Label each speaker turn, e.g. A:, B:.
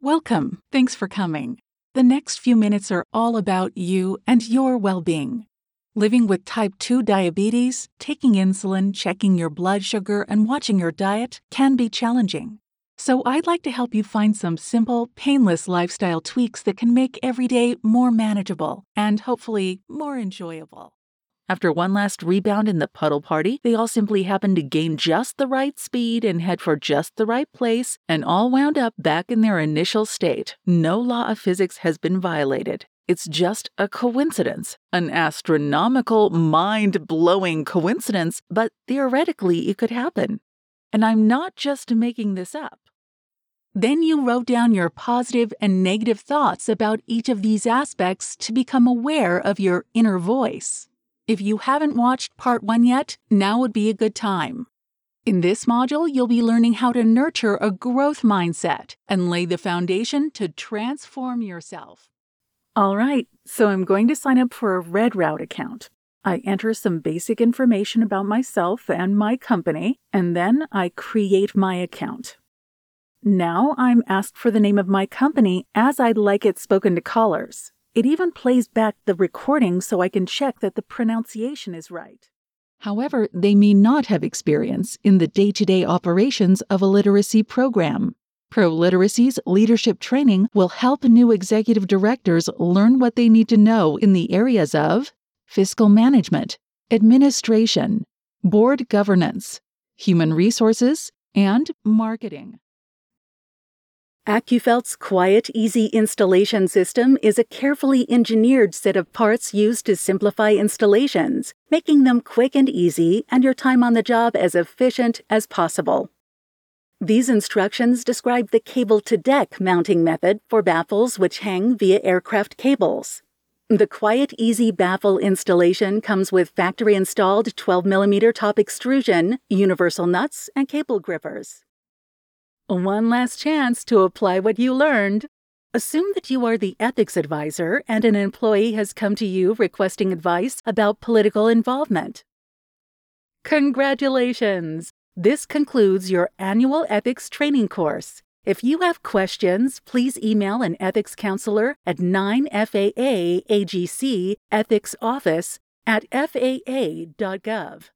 A: Welcome. Thanks for coming. The next few minutes are all about you and your well-being. Living with type 2 diabetes, taking insulin, checking your blood sugar, and watching your diet can be challenging. So I'd like to help you find some simple, painless lifestyle tweaks that can make every day more manageable and hopefully more enjoyable. After one last rebound in the puddle party, they all simply happened to gain just the right speed and head for just the right place, and all wound up back in their initial state. No law of physics has been violated. It's just a coincidence, an astronomical, mind-blowing coincidence, but theoretically it could happen. And I'm not just making this up. Then you wrote down your positive and negative thoughts about each of these aspects to become aware of your inner voice. If you haven't watched part 1 yet, now would be a good time. In this module, you'll be learning how to nurture a growth mindset and lay the foundation to transform yourself. All right, so I'm going to sign up for a Red Route account. I enter some basic information about myself and my company, and then I create my account. Now I'm asked for the name of my company as I'd like it spoken to callers. It even plays back the recording so I can check that the pronunciation is right. However, they may not have experience in the day-to-day operations of a literacy program. ProLiteracy's leadership training will help new executive directors learn what they need to know in the areas of fiscal management, administration, board governance, human resources, and marketing. AccuFelt's Quiet Easy Installation System is a carefully engineered set of parts used to simplify installations, making them quick and easy and your time on the job as efficient as possible. These instructions describe the cable-to-deck mounting method for baffles which hang via aircraft cables. The Quiet Easy baffle installation comes with factory-installed 12mm top extrusion, universal nuts, and cable grippers. One last chance to apply what you learned. Assume that you are the ethics advisor and an employee has come to you requesting advice about political involvement. Congratulations! This concludes your annual ethics training course. If you have questions, please email an ethics counselor at 9FAA AGC ethics office@faa.gov.